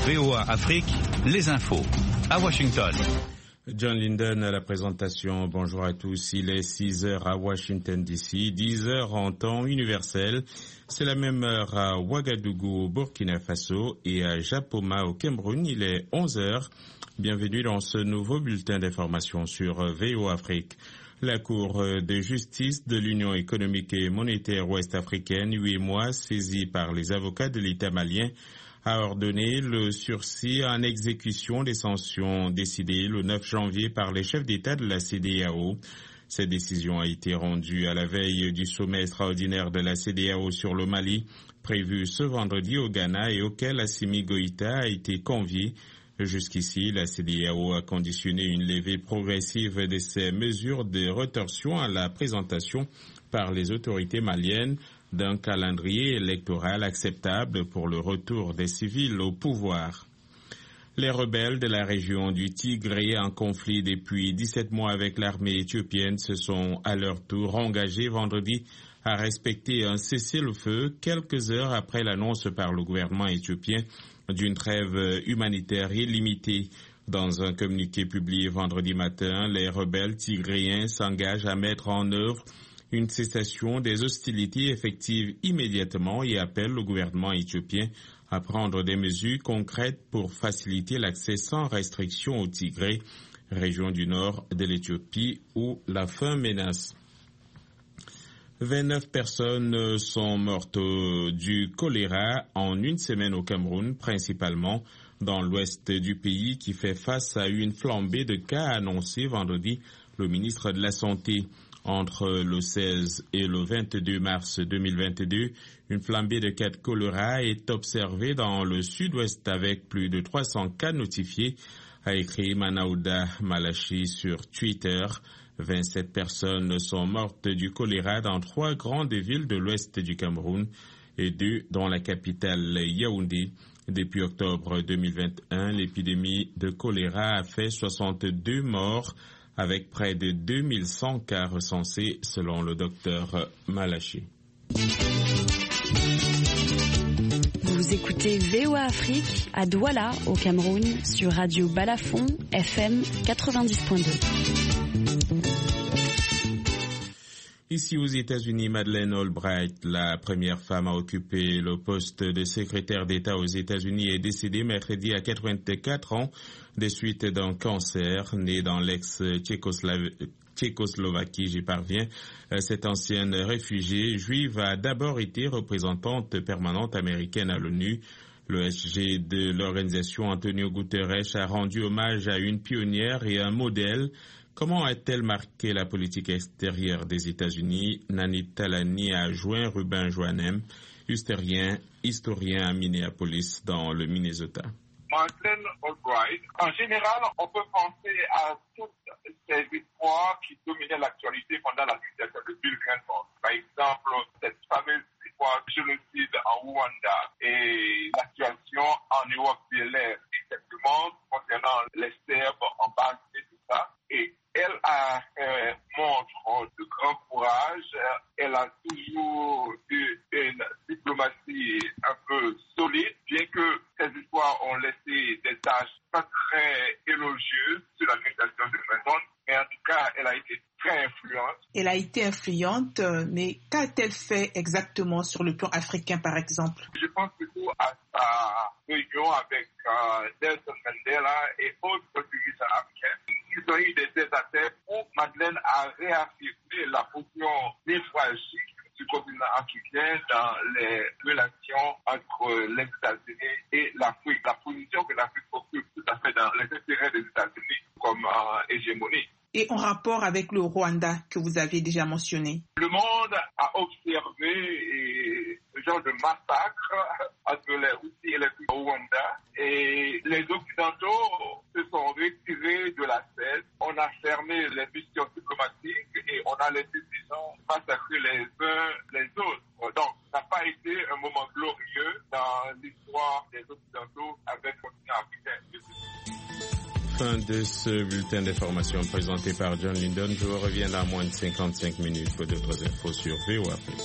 VOA Afrique, les infos. À Washington. John Linden à la présentation. Bonjour à tous. Il est 6h à Washington DC, 10h en temps universel. C'est la même heure à Ouagadougou au Burkina Faso et à Japoma au Cameroun. Il est 11h. Bienvenue dans ce nouveau bulletin d'information sur VOA Afrique. La Cour de justice de l'Union économique et monétaire ouest-africaine, 8 mois, saisie par les avocats de l'État malien, a ordonné le sursis en exécution des sanctions décidées le 9 janvier par les chefs d'État de la CEDEAO. Cette décision a été rendue à la veille du sommet extraordinaire de la CEDEAO sur le Mali, prévu ce vendredi au Ghana et auquel Assimi Goïta a été convié. Jusqu'ici, la CEDEAO a conditionné une levée progressive de ces mesures de rétorsion à la présentation par les autorités maliennes d'un calendrier électoral acceptable pour le retour des civils au pouvoir. Les rebelles de la région du Tigré, en conflit depuis 17 mois avec l'armée éthiopienne, se sont à leur tour engagés vendredi à respecter un cessez-le-feu quelques heures après l'annonce par le gouvernement éthiopien d'une trêve humanitaire illimitée. Dans un communiqué publié vendredi matin, les rebelles tigréens s'engagent à mettre en œuvre une cessation des hostilités effectives immédiatement et appelle le gouvernement éthiopien à prendre des mesures concrètes pour faciliter l'accès sans restriction au Tigré, région du nord de l'Éthiopie où la faim menace. 29 personnes sont mortes du choléra en une semaine au Cameroun, principalement dans l'ouest du pays qui fait face à une flambée de cas annoncée vendredi le ministre de la Santé. Entre le 16 et le 22 mars 2022, une flambée de cas de choléra est observée dans le sud-ouest avec plus de 300 cas notifiés, a écrit Manaouda Malachi sur Twitter. 27 personnes sont mortes du choléra dans 3 grandes villes de l'ouest du Cameroun et 2 dans la capitale Yaoundé. Depuis octobre 2021, l'épidémie de choléra a fait 62 morts avec près de 2100 cas recensés selon le docteur Malachi. Vous écoutez VOA Afrique à Douala au Cameroun sur Radio Balafon FM 90.2. Ici aux États-Unis, Madeleine Albright, la première femme à occuper le poste de secrétaire d'État aux États-Unis, est décédée mercredi à 84 ans des suites d'un cancer né dans l'ex-Tchécoslovaquie. J'y parviens. Cette ancienne réfugiée juive a d'abord été représentante permanente américaine à l'ONU. Le SG de l'organisation, Antonio Guterres, a rendu hommage à une pionnière et un modèle. Comment a-t-elle marqué la politique extérieure des États-Unis? Nani Talani a joint Ruben Joannem, historien à Minneapolis, dans le Minnesota. Madeleine Albright, en général, on peut penser à toutes ces histoires qui dominaient l'actualité pendant la dictature de Bill Clinton. Par exemple, cette fameuse histoire du génocide en Rwanda et la situation en Europe de l'Est, exactement concernant les Serbes en base et tout ça. Et elle a montre de grand courage. Elle a toujours eu une diplomatie un peu solide, bien que ces histoires ont laissé des tâches pas très élogieuses sur l'administration de Clinton. Mais en tout cas, elle a été très influente. Elle a été influente, mais qu'a-t-elle fait exactement sur le plan africain, par exemple? Je pense surtout à sa réunion avec Nelson Mandela et autres dirigeants africains. Ils ont eu des tête-à-tête où Madeleine a réaffirmé la position névralgique du continent africain dans les relations entre les États-Unis et l'Afrique. La position que l'Afrique occupe tout à fait dans les intérêts des États-Unis comme hégémonie. Et en rapport avec le Rwanda que vous avez déjà mentionné? Le monde a observé ce genre de massacre entre les Hutus et les Tutsis au Rwanda. Et les Occidentaux se sont retirés de la scène. On a fermé les missions diplomatiques et on a laissé ces gens massacrer les uns les autres. Donc, ça n'a pas été un moment glorieux dans l'histoire des Occidentaux avec le continent africain. Fin de ce bulletin d'information présenté par John Linden. Je vous reviens dans moins de 55 minutes pour d'autres infos sur VOA Afrique.